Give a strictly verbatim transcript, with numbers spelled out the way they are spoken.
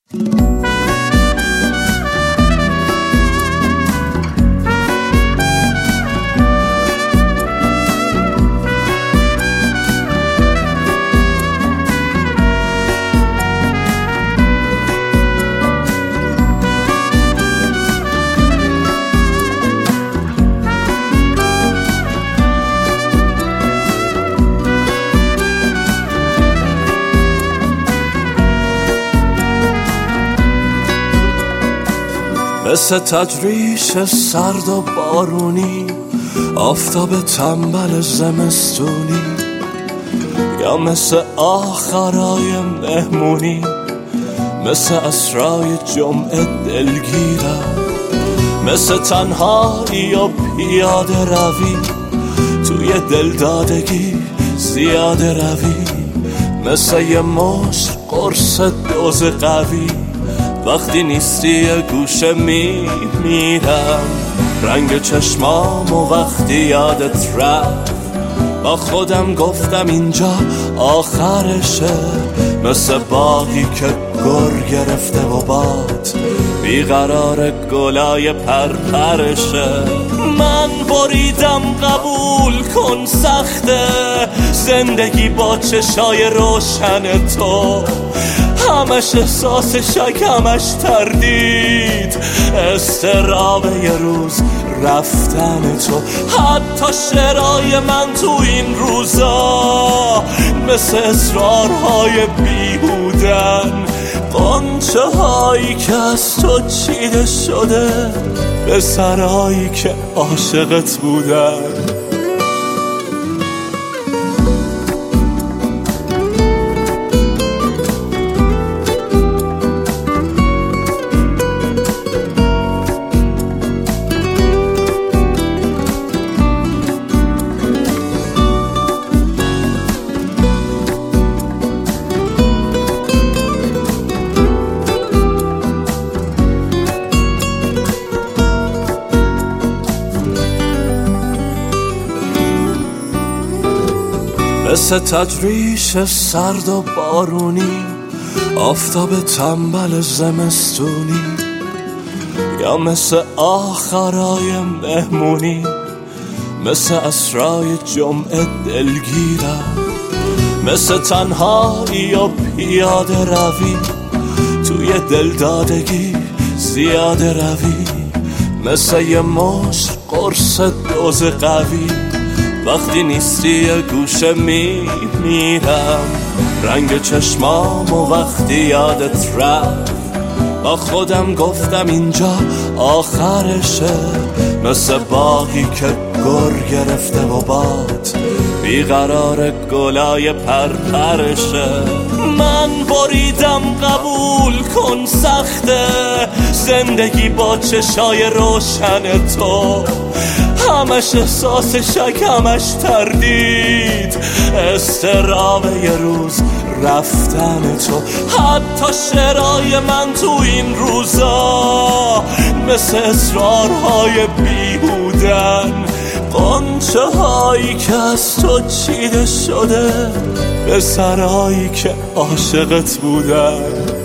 مثل تجریش سرد و بارونی، آفتاب تنبل زمستونی، یا مثل آخرای مهمونی، مثل اسرای جمعه دلگیرم، مثل تنهایی و پیاده روی توی دلدادگی زیاده روی، مثل یه مشت قرص دوز قوی وقتی نیستی یه گوشه می میرم. رنگ چشمام و وقتی یادت رفت با خودم گفتم اینجا آخرشه، مثل باقی که گر گرفته و باد بیقرار گلای پرپرشه. من بریدم قبول کن سخته زندگی با چشای روشن تو، همش احساس شک همش تردید، استراب یه روز رفتن تو. حتی شعرهای من تو این روزا مثل اصرارهای بیهودن، قنچه هایی که از تو چیده شده به سرایی که عاشقت بودن. مثل تجریش سرد و بارونی، آفتاب تنبل زمستونی، یا مثل آخرای مهمونی، مثل اسرای جمعه دلگیرم، مثل تنهایی و پیاده روی توی دلدادگی زیاده روی، مثل یه مشت قرص دوز قوی وقتی نیستی یه گوشه می میرم. رنگ چشمام و وقتی یادت رفت با خودم گفتم اینجا آخرشه، مثل باقی که گر گرفته و باد بیقرار گلای پرپرشه. من بریدم قبول کن سخته زندگی با چشای روشن تو، همش احساس شک همش تردید، استراب یه روز رفتن تو. حتی شعرهای من تو این روزا مثل اصرارهای بیهودن، قنچه هایی که از تو چیده شده به سرایی که عاشقت بودن.